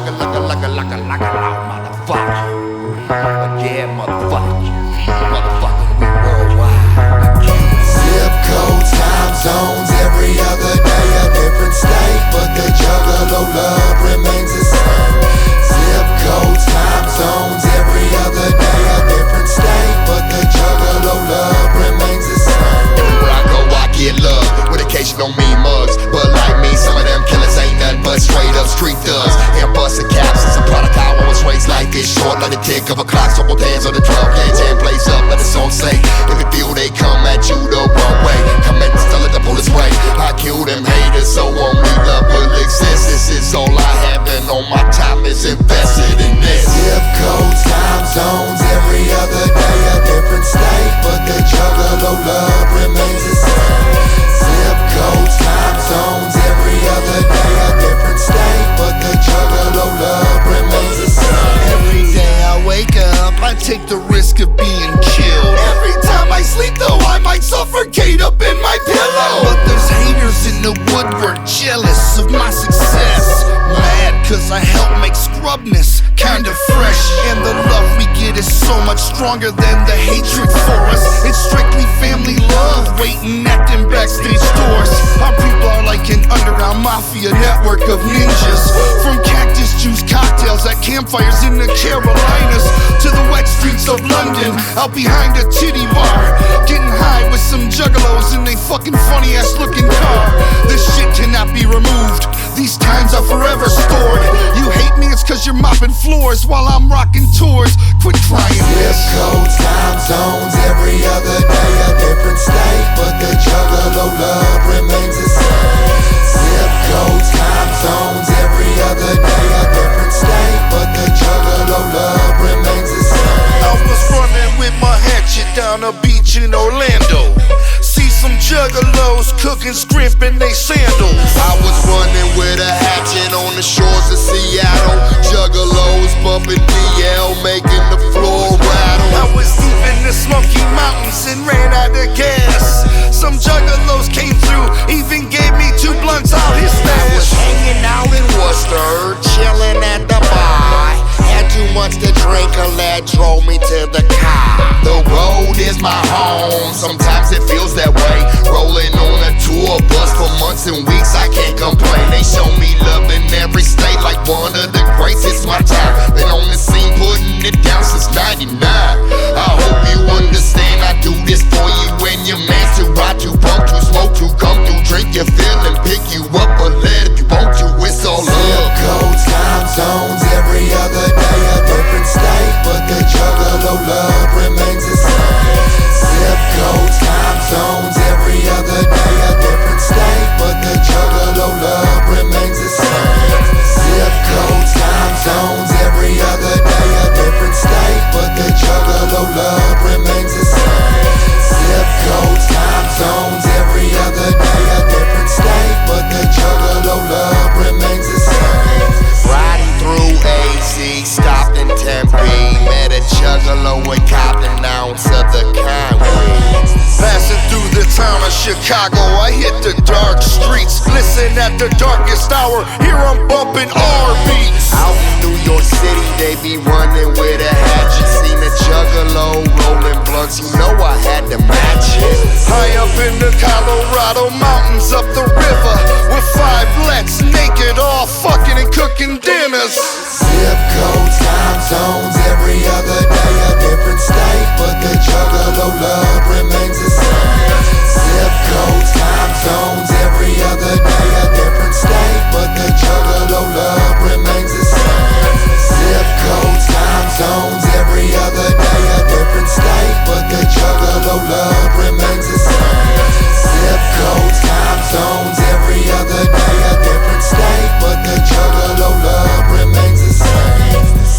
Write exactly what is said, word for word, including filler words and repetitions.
like a, like a, like a, like a, like a loud motherfucker. But yeah, motherfucker, motherfucker, we worldwide. Zip codes, time zones, every other day a different state, but the juggalo love remains the same. Zip codes, time zones, every other day a different state, but the juggalo love remains the same. Everywhere I go, I get love, with occasional mean mugs, but like me, some of them killers ain't nothing but straight up street thugs. Hair busting caps, it's a product I was raised like this, short like the tick of a clock, so both hands on the drum, can't jam plays up, let the song say. If you feel they come at you the wrong way, come and still let the bullets spray. I kill them haters, so only love will exist. This is all I have, and all my time is invested in this. Zip codes, time zones, every other day a different state, but the juggalo love remains the same. Zip codes, time zones, every other day a different state, but the juggalo love remains the same. Every day I wake up, I take the risk of being killed. Every time I sleep though, I might suffocate up in my pillow. But there's haters in the woodwork jealous of my success. Mad cause I help make scrubness kinda fresh. And the love we get is so much stronger than the hatred for us. It's strictly family love waiting at them backstage doors. Our people are like an underground mafia network of ninjas. From cactus juice cocktails at campfires in the Carolinas to the wet streets of London, out behind a titty bar, getting high with some juggalos in they fucking funny ass looking car. This shit cannot be removed, these times are forever stored. You hate me, it's cause you're mopping floors while I'm rocking tours. Quit crying, Zip miss. codes, time zones, every other day a different state, but the juggalo love remains the same. Zip codes, time zones, every other day a different state, but the juggalo love remains the same. I was running with my hatchet down a beach in Orlando. See some juggalos cooking shrimp in they sandals. I was running with a hatchet on the shores of Seattle. Juggalos bumping D L, making the floor rattle. I was deep in the Smoky Mountains and ran out of gas. Some juggalos came through, even gave me two blunts out his I was stash. hanging out in Worcester, chilling at the bar. Had too much to drink, a lad drove me to the car. The road is my home, sometimes it feels that way. Rolling on a tour bus for months and weeks, I can't complain. They show me love in every state like one of the greats. It's my time, been on the scene putting it down since ninety-nine. I hope you understand, I do this for you and your man. To ride, to bump, to smoke, to come through, drink your fill and pick you up a lead if you want to. It's all Zip love. codes, time zones, every other day a different state, but the juggalo love remains the same. Zip codes, time zones, every other day a different state, but the juggalo love remains the same. Zip codes, time zones, every other day a different state, but the juggalo love remains the same. Zip codes, time zones, every other day a different state, but the juggalo love remains the same. Riding through A Z, stopped in Tempe, met a juggalo and copped an ounce of the kind weed. Passing through the town of Chicago, I hit the dark streets. Listen at the darkest hour, here I'm bumping R beats. Out in New York City, they be running with a hatchet. Seen a juggalo rolling blunts, you know I had to match it. High up in the Colorado mountains, up the river, with five lets naked, all fucking and cooking dinners.